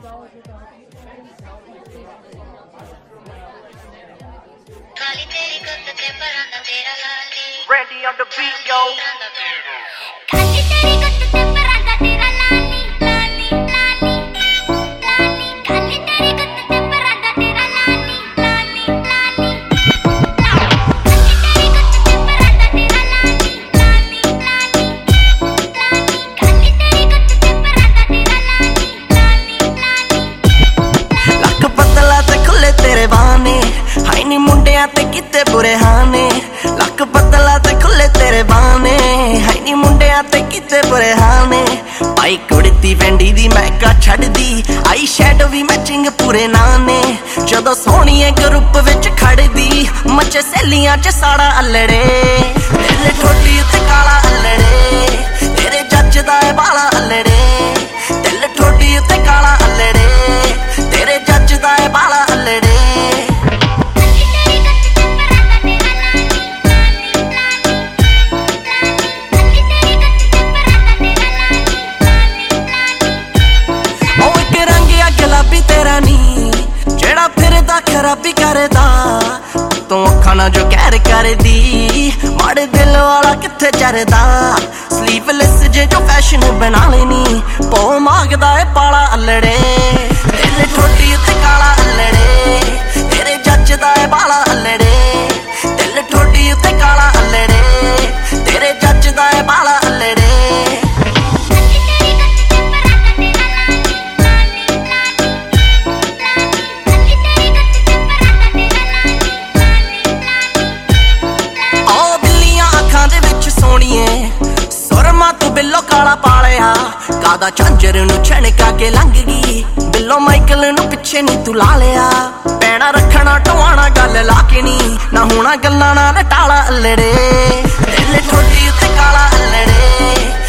Randy on the beat, yo. ਤੇ ਕਿਤੇ ਬੁਰੇ ਹਾਨੇ ਲੱਕ ਬਦਲਾ ਤੇ ਖੁੱਲੇ ਤੇਰੇ ਬਾਨੇ ਹੈ ਨੀ ਮੁੰਡਿਆਂ ਤੇ ਕਿਤੇ ਬੁਰੇ ਹਾਨੇ ਭਾਈ ਕੁੜਤੀ ਵੈਂਡੀ ਦੀ ਮੈਕਾ ਛੱਡਦੀ ਆਈ ਸ਼ੈਡੋ ਵੀ ਮੈਚਿੰਗ ਪੂਰੇ ਨਾਨੇ ਜਦੋਂ ਸੋਹਣੀਏ ਗਰੁੱਪ ਵਿੱਚ ਖੜਦੀ ਮੱਚੇ ਸੈਲੀਆਂ ਚ ਸਾੜਾ ਅਲੜੇ ਤੇਰੇ ਠੋਡੀ ਉੱਤੇ ਕਾਲਾ ਅਲੜੇ ਤੇਰੇ ਜੱਜ ਦਾ ਏ ਬਾਲਾ ਅਲੜੇ ਤੇਰੇ ਠੋਡੀ ਉੱਤੇ ਕਾਲਾ ਅਲੜੇ ਤੇਰੇ ਜੱਜ ਦਾ ਏ ਬਾਲਾ ਅਲੜੇ ਜਿਹੜਾ ਫਿਰਦਾ ਖਰਾਬੀ ਕਰਦਾ ਤੂੰ ਅੱਖਾਂ ਨਾਲ ਜੋ ਕਹਿਰ ਕਰਦੀ ਮਾੜੇ ਦਿਲ ਵਾਲਾ ਕਿੱਥੇ ਚਰਦਾ ਸਲੀਵਲੈਸ ਜੇ ਜੋ ਫੈਸ਼ਨ ਬਣਾ ਲੈਨੀ ਪੋ ਮੰਗਦਾ ਏ ਪਾਲਾ ਅਲੜੇ ਤੇਰੇ ਠੋਡੀ ਉੱਤੇ ਕਾਲਾ ਅਲੜੇ ਤੇਰੇ ਜੱਜ ਦਾ ਏ ਬਾਲਾ ਅਲੜੇ ਤੇਰੇ ਠੋਡੀ ਉੱਤੇ ਕਾਲਾ ਅਲੜੇ ਤੇਰੇ ਜੱਜ ਦਾ ਏ ਬਾਲਾ ਅਲੜੇ ਸੁਰਮਾ ਤੂੰ ਬਿੱਲੋ ਕਾਲਾ ਪਾਲਿਆ ਕਾਦਾ ਝਾਂਜਰ ਨੂੰ ਛਣਕਾ ਕੇ ਲੰਘ ਗਈ ਬਿੱਲੋ ਮਾਈਕਲ ਨੂੰ ਪਿੱਛੇ ਨੀ ਤੂੰ ਲਾ ਲਿਆ ਪੈਣਾ ਰੱਖਣਾ ਟਵਾਣਾ ਗੱਲ ਲਾ ਕੇ ਨੀ ਨਾ ਹੋਣਾ ਗੱਲਾਂ ਨਾਲ ਟਾਲਾ ਅਲੜੇ ਤੇਰੇ ਠੋਡੀ ਉੱਤੇ ਕਾਲਾ ਅਲੜੇ